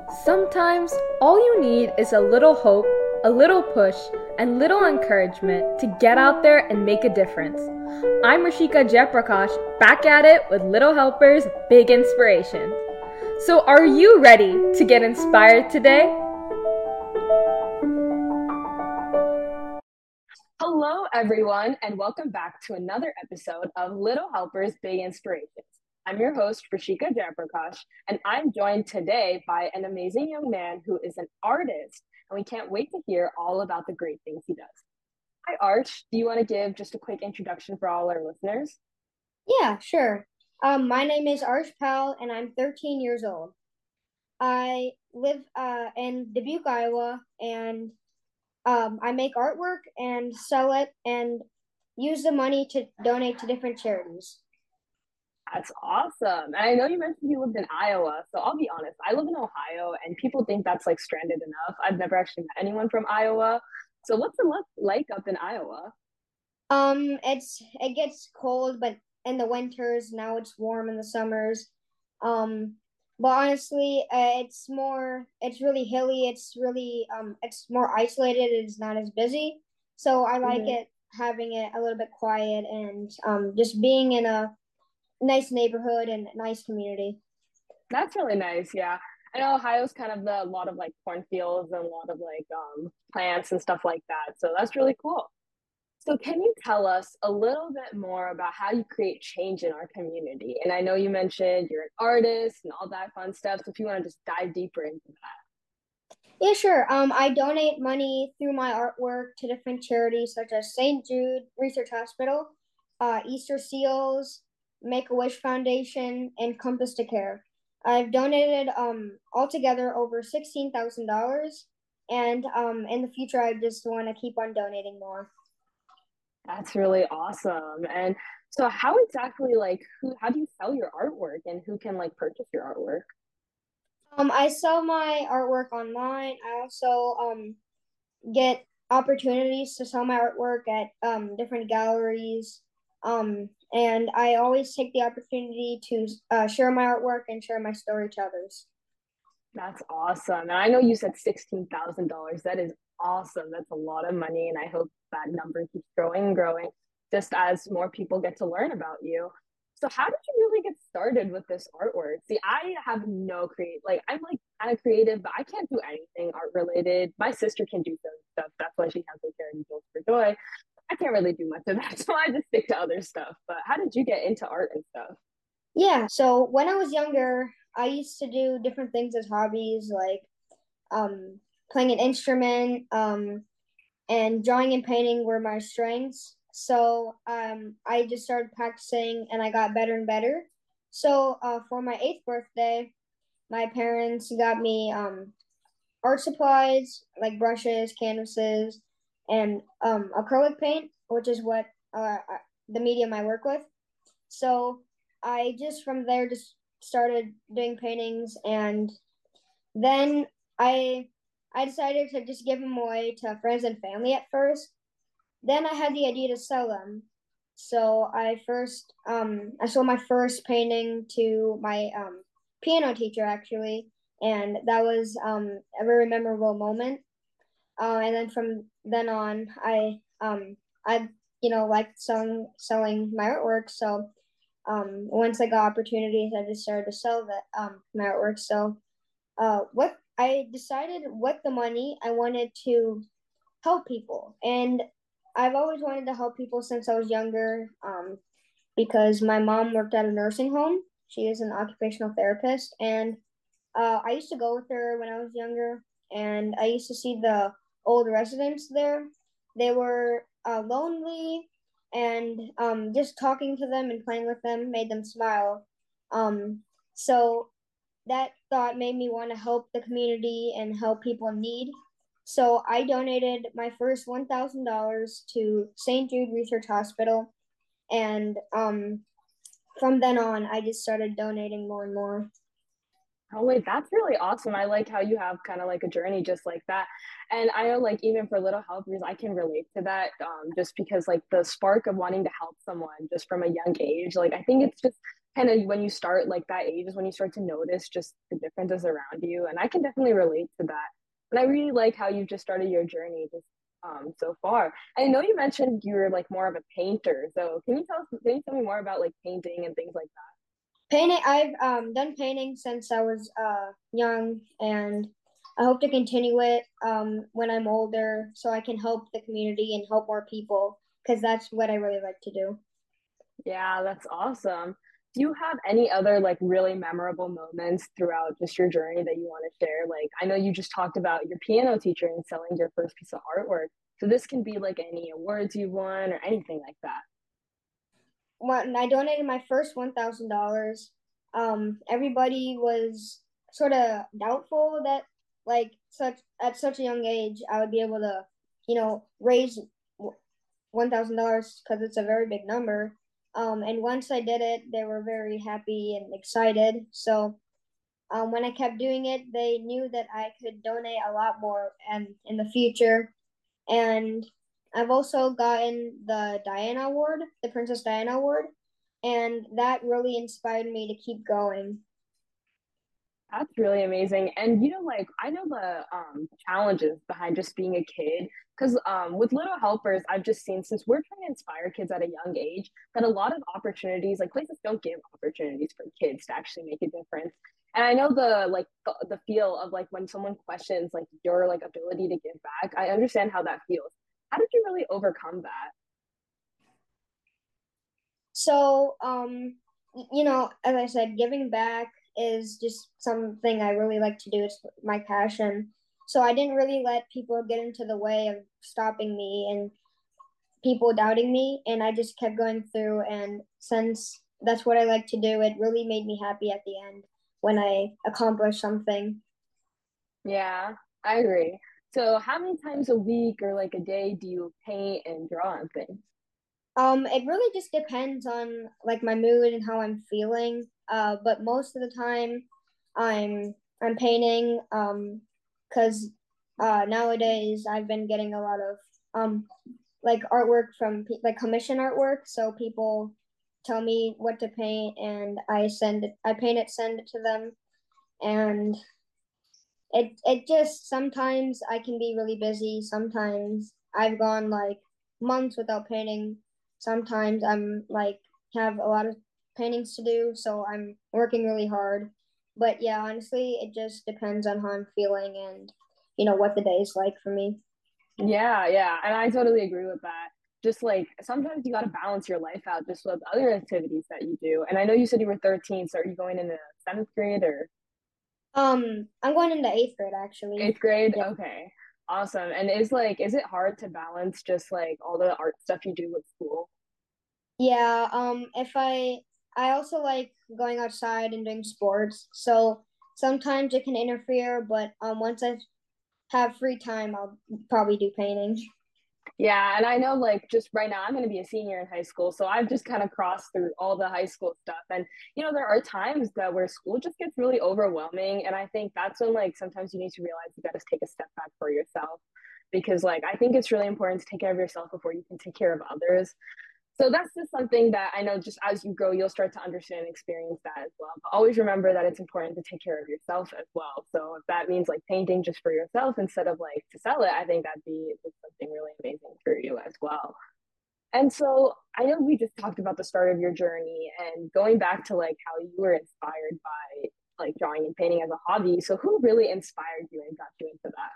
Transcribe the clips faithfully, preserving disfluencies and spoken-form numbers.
Sometimes all you need is a little hope, a little push, and little encouragement to get out there and make a difference. I'm Rishika Jayaprakash, back at it with Little Helpers Big Inspiration. So are you ready to get inspired today? Hello, everyone, and welcome back to another episode of Little Helpers Big Inspirations. I'm your host, Rishika Jayaprakash, and I'm joined today by an amazing young man who is an artist, and we can't wait to hear all about the great things he does. Hi, Arch. Do you want to give just a quick introduction for all our listeners? Yeah, sure. Um, my name is Arsh Pal, and I'm thirteen years old. I live uh, in Dubuque, Iowa, and um, I make artwork and sell it and use the money to donate to different charities. That's awesome. And I know you mentioned you lived in Iowa, so I'll be honest, I live in Ohio, and people think that's like stranded enough. I've never actually met anyone from Iowa. So what's it look like up in Iowa? Um, it's it gets cold, but in the winters now it's warm in the summers. Um, but honestly, uh, it's more it's really hilly. It's really um it's more isolated. It's not as busy, so I like Mhm. it having it a little bit quiet and um just being in a nice neighborhood and nice community. That's really nice. Yeah. I know Ohio's kind of the a lot of like cornfields and a lot of like um plants and stuff like that. So that's really cool. So can you tell us a little bit more about how you create change in our community? And I know you mentioned you're an artist and all that fun stuff. So if you want to just dive deeper into that. Yeah, sure. Um, I donate money through my artwork to different charities such as Saint Jude Research Hospital, uh, Easter Seals, Make a Wish Foundation, and Compass to Care. I've donated um altogether over sixteen thousand dollars, and um in the future I just want to keep on donating more. That's really awesome. And so how exactly like who how do you sell your artwork and who can like purchase your artwork? Um, I sell my artwork online. I also um get opportunities to sell my artwork at um, different galleries. Um, and I always take the opportunity to uh, share my artwork and share my story to others. That's awesome. And I know you said sixteen thousand dollars. That is awesome. That's a lot of money. And I hope that number keeps growing and growing just as more people get to learn about you. So, how did you really get started with this artwork? See, I have no create, like, I'm like kind of creative, but I can't do anything art related. My sister can do some stuff. That's why she has the charity Built for Joy. I can't really do much of that. So, I just stick to other stuff. But how did you get into art and stuff? Yeah, so when I was younger, I used to do different things as hobbies, like um, playing an instrument, um, and drawing and painting were my strengths. So um, I just started practicing and I got better and better. So uh, for my eighth birthday, my parents got me um, art supplies like brushes, canvases, and um, acrylic paint, which is what uh, the medium I work with. So I just from there just started doing paintings, and then I I decided to just give them away to friends and family at first. Then I had the idea to sell them. So I first um I sold my first painting to my um piano teacher actually, and that was um a very memorable moment. Uh, and then from then on, I um I you know liked selling selling my artwork. So um once I got opportunities, I just started to sell that um my artwork. So uh what I decided with the money I wanted to help people. And I've always wanted to help people since I was younger, um, because my mom worked at a nursing home. She is an occupational therapist, and uh, I used to go with her when I was younger, and I used to see the old residents there. They were uh, lonely, and um, just talking to them and playing with them made them smile. Um, so that thought made me want to help the community and help people in need. So I donated my first one thousand dollars to Saint Jude Research Hospital. And um, from then on, I just started donating more and more. Oh wait, that's really awesome. I like how you have kind of like a journey just like that. And I know like even for little helpers, I can relate to that um, just because like the spark of wanting to help someone just from a young age, like I think it's just kind of when you start like that age is when you start to notice just the differences around you. And I can definitely relate to that. And I really like how you've just started your journey just um so far. I know you mentioned you're like more of a painter. So can you tell us, can you tell me more about like painting and things like Painting, I've um done painting since I was uh young, and I hope to continue it um when I'm older so I can help the community and help more people because that's what I really like to do. that? Yeah, that's awesome. Do you have any other like really memorable moments throughout just your journey that you want to share? Like, I know you just talked about your piano teacher and selling your first piece of artwork. So this can be like any awards you won or anything like that. When I donated my first one thousand dollars, um everybody was sort of doubtful that like such at such a young age I would be able to, you know, raise one thousand dollars because it's a very big number. Um, and once I did it, they were very happy and excited. So um, when I kept doing it, they knew that I could donate a lot more and in the future. And I've also gotten the Diana Award, the Princess Diana Award, and that really inspired me to keep going. That's really amazing. And you know, like I know the um challenges behind just being a kid. Because um with Little Helpers, I've just seen since we're trying to inspire kids at a young age, that a lot of opportunities, like places don't give opportunities for kids to actually make a difference. And I know the like the, the feel of like when someone questions like your like ability to give back, I understand how that feels. How did you really overcome that? So, um, you know, as I said, giving back is just something I really like to do. It's my passion. So I didn't really let people get into the way of stopping me and people doubting me. And I just kept going through. And since that's what I like to do, it really made me happy at the end when I accomplished something. Yeah, I agree. So how many times a week or like a day do you paint and draw on things? Um, it really just depends on like my mood and how I'm feeling. Uh, but most of the time, I'm I'm painting. Um, because uh nowadays I've been getting a lot of um like artwork from pe- like commission artwork. So people tell me what to paint, and I send it. I paint it, send it to them, and it it just sometimes I can be really busy. Sometimes I've gone like months without painting. Sometimes I'm like have a lot of paintings to do, so I'm working really hard. But yeah, honestly, it just depends on how I'm feeling and you know what the day is like for me. Yeah, yeah. And I totally agree with that. Just like sometimes you got to balance your life out just with other activities that you do. And I know you said you were thirteen, so are you going into seventh grade or Um, I'm going into eighth grade actually. eighth grade? Yeah. Okay. Awesome. And is like, is it hard to balance just like all the art stuff you do with school? Yeah, um, if I I also like going outside and doing sports, so sometimes it can interfere, but um, once I have free time, I'll probably do painting. Yeah, and I know like just right now I'm going to be a senior in high school, so I've just kind of crossed through all the high school stuff. And you know, there are times that where school just gets really overwhelming, and I think that's when like sometimes you need to realize you got to take a step back for yourself because like I think it's really important to take care of yourself before you can take care of others. So that's just something that I know just as you grow, you'll start to understand and experience that as well. But always remember that it's important to take care of yourself as well. So if that means like painting just for yourself instead of like to sell it, I think that'd be just something really amazing for you as well. And so I know we just talked about the start of your journey and going back to like how you were inspired by like drawing and painting as a hobby. So who really inspired you and got you into that?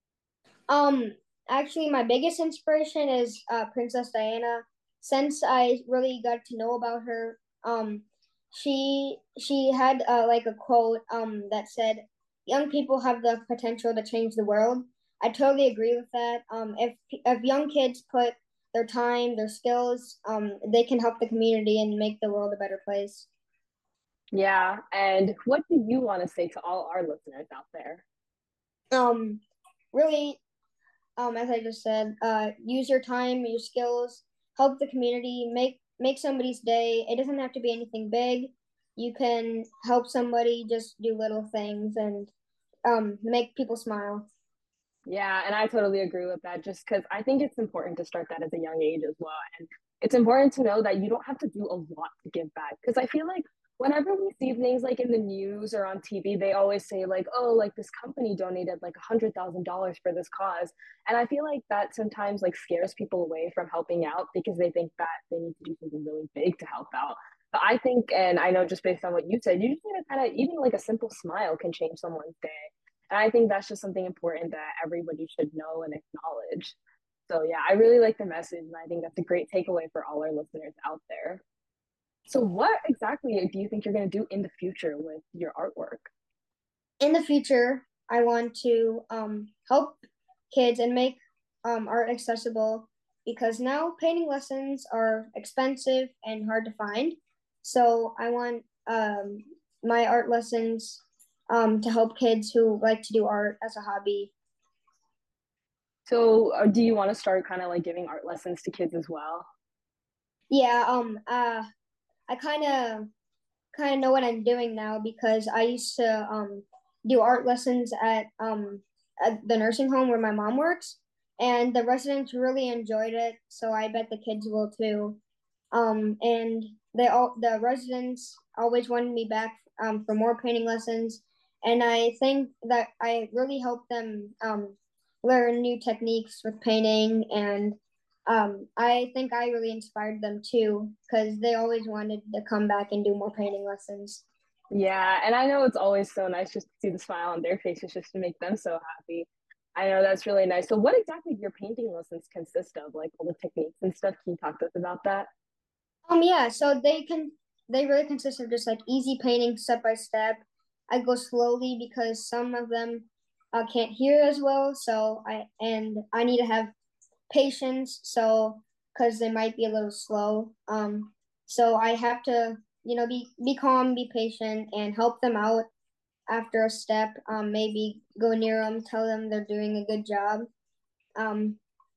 Um, Actually, my biggest inspiration is uh, Princess Diana. Since I really got to know about her, um, she she had uh, like a quote um that said, "Young people have the potential to change the world." I totally agree with that. Um, if if young kids put their time, their skills, um, they can help the community and make the world a better place. Yeah. And what do you want to say to all our listeners out there? Um, Really, um, as I just said, uh, use your time, your skills, help the community, make make somebody's day. It doesn't have to be anything big. You can help somebody, just do little things and um, make people smile. Yeah, and I totally agree with that just because I think it's important to start that at a young age as well. And it's important to know that you don't have to do a lot to give back because I feel like whenever we see things like in the news or on T V, they always say like, "Oh, like this company donated like a hundred thousand dollars for this cause," and I feel like that sometimes like scares people away from helping out because they think that they need to do something really big to help out. But I think, and I know just based on what you said, you just need to kind of even like a simple smile can change someone's day, and I think that's just something important that everybody should know and acknowledge. So yeah, I really like the message, and I think that's a great takeaway for all our listeners out there. So, what exactly do you think you're going to do in the future with your artwork? In the future, I want to um, help kids and make um, art accessible because now painting lessons are expensive and hard to find. So I want um, my art lessons um, to help kids who like to do art as a hobby. So, uh, do you want to start kind of like giving art lessons to kids as well? Yeah, um, uh, I kind of kind of know what I'm doing now because I used to um, do art lessons at um, at the nursing home where my mom works, and the residents really enjoyed it. So I bet the kids will too. Um, and they all the residents always wanted me back um, for more painting lessons, and I think that I really helped them um, learn new techniques with painting, and um, I think I really inspired them too because they always wanted to come back and do more painting lessons. Yeah, and I know it's always so nice just to see the smile on their faces just to make them so happy. I know that's really nice. So, what exactly do your painting lessons consist of? Like all the techniques and stuff? Can you talk to us about that? Um, yeah, so they can they really consist of just like easy painting step by step. I go slowly because some of them uh, can't hear as well, so I and I need to have patience, so because they might be a little slow. Um, so I have to, you know, be be calm, be patient, and help them out after a step. Um, maybe go near them, tell them they're doing a good job. Um,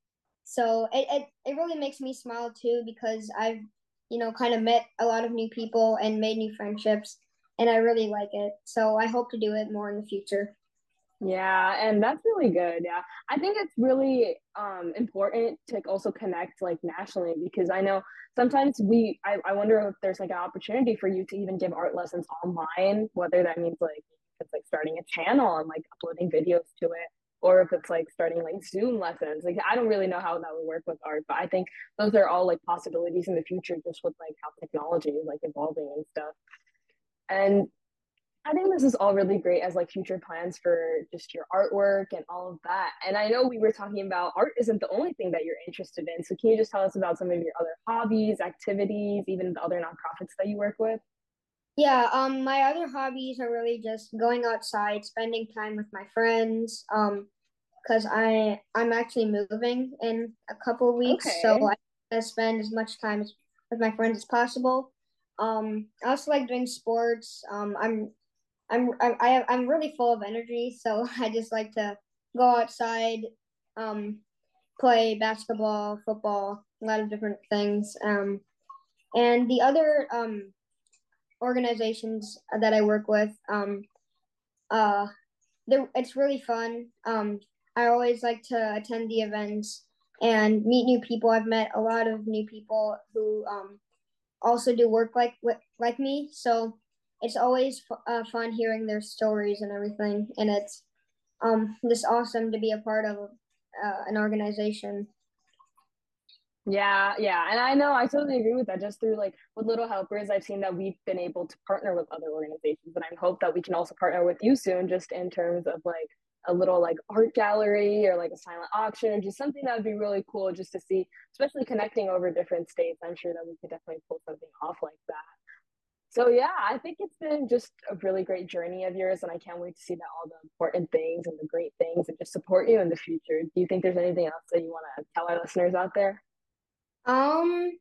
so it, it, it really makes me smile too because I've, you know, kind of met a lot of new people and made new friendships, and I really like it. So I hope to do it more in the future. Yeah, and that's really good. Yeah. I think it's really um important to also connect like nationally because I know sometimes we I, I wonder if there's like an opportunity for you to even give art lessons online, whether that means like it's like starting a channel and like uploading videos to it, or if it's like starting like Zoom lessons. Like I don't really know how that would work with art, but I think those are all like possibilities in the future just with like how technology is like evolving and stuff. And I think this is all really great as like future plans for just your artwork and all of that. And I know we were talking about art isn't the only thing that you're interested in. So can you just tell us about some of your other hobbies, activities, even the other nonprofits that you work with? Yeah, um, my other hobbies are really just going outside, spending time with my friends, um, because I I'm actually moving in a couple of weeks, so Okay. I want to spend as much time as, with my friends as possible. Um, I also like doing sports. Um, I'm I'm I'm I, I'm really full of energy, so I just like to go outside, um, play basketball, football, a lot of different things. Um, and the other um organizations that I work with, um, uh, they're, it's really fun. Um, I always like to attend the events and meet new people. I've met a lot of new people who um, also do work like like me. So it's always uh, fun hearing their stories and everything. And it's um, just awesome to be a part of uh, an organization. Yeah, yeah. And I know I totally agree with that. Just through like with Little Helpers, I've seen that we've been able to partner with other organizations. And I hope that we can also partner with you soon, just in terms of like a little like art gallery or like a silent auction or just something that would be really cool just to see, especially connecting over different states. I'm sure that we could definitely pull something off like that. So yeah, I think it's been just a really great journey of yours, and I can't wait to see that all the important things and the great things and just support you in the future. Do you think there's anything else that you want to tell our listeners out there? Um,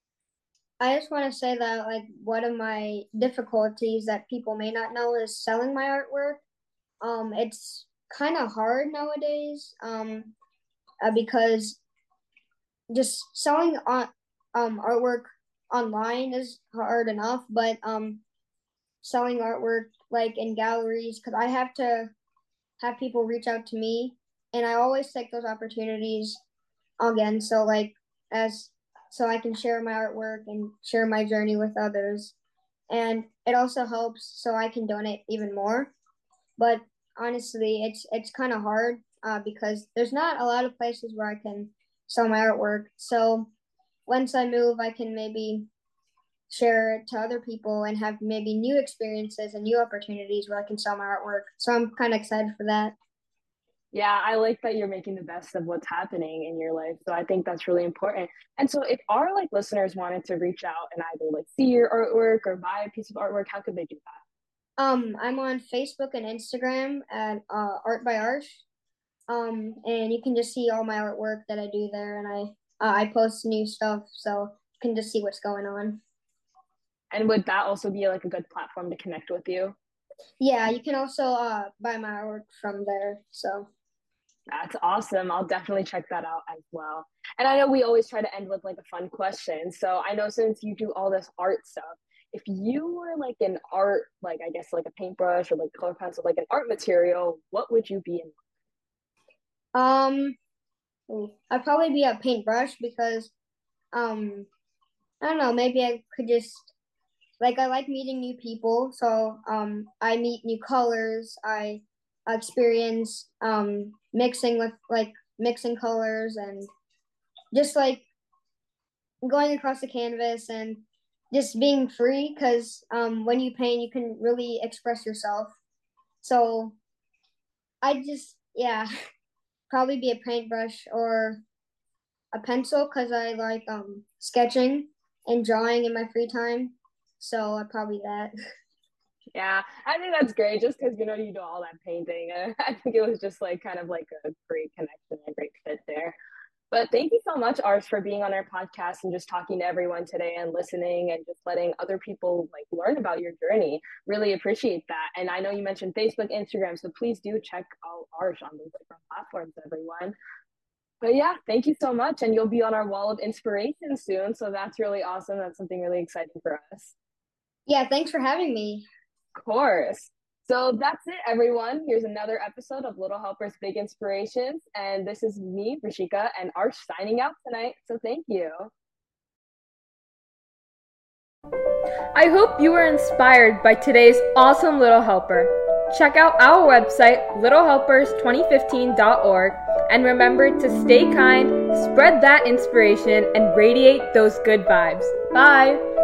I just want to say that like one of my difficulties that people may not know is selling my artwork. Um, it's kind of hard nowadays. Um, uh, because just selling on um artwork online is hard enough, but um selling artwork like in galleries because I have to have people reach out to me, and I always take those opportunities again. So like as so I can share my artwork and share my journey with others. and it also helps so I can donate even more. But honestly, it's it's kind of hard uh, because there's not a lot of places where I can sell my artwork. So once I move, I can maybe share it to other people and have maybe new experiences and new opportunities where I can sell my artwork. So I'm kind of excited for that. Yeah, I like that you're making the best of what's happening in your life. So I think that's really important. And so if our like listeners wanted to reach out and either like see your artwork or buy a piece of artwork, how could they do that? Um, I'm on Facebook and Instagram at uh, Art by Arsh. Um, and you can just see all my artwork that I do there, and I uh, I post new stuff, so you can just see what's going on. And would that also be like a good platform to connect with you? Yeah, you can also uh, buy my artwork from there. So that's awesome. I'll definitely check that out as well. And I know we always try to end with like a fun question. So I know since you do all this art stuff, if you were like an art, like I guess like a paintbrush or like color pencil, like an art material, what would you be in? Um, I'd probably be a paintbrush because, um, I don't know, maybe I could just, like, I like meeting new people. So, um, I meet new colors. I experience, um, mixing with, like, mixing colors and just, like, going across the canvas and just being free because, um, when you paint, you can really express yourself. So, I just, yeah. Probably be a paintbrush or a pencil because I like um sketching and drawing in my free time. So I probably that. Yeah, I think that's great just because you know you do all that painting. And I think it was just like kind of like a great connection, a great fit there. But thank you so much, Arsh, for being on our podcast and just talking to everyone today and listening and just letting other people like learn about your journey. Really appreciate that. And I know you mentioned Facebook, Instagram, so please do check out Arsh on those different platforms, everyone. But yeah, thank you so much. And you'll be on our wall of inspiration soon. So that's really awesome. That's something really exciting for us. Yeah, thanks for having me. Of course. So that's it, everyone. Here's another episode of Little Helper's Big Inspirations. And this is me, Rishika, and Arsh signing out tonight. So thank you. I hope you were inspired by today's awesome Little Helper. Check out our website, little helpers twenty fifteen dot org, and remember to stay kind, spread that inspiration, and radiate those good vibes. Bye!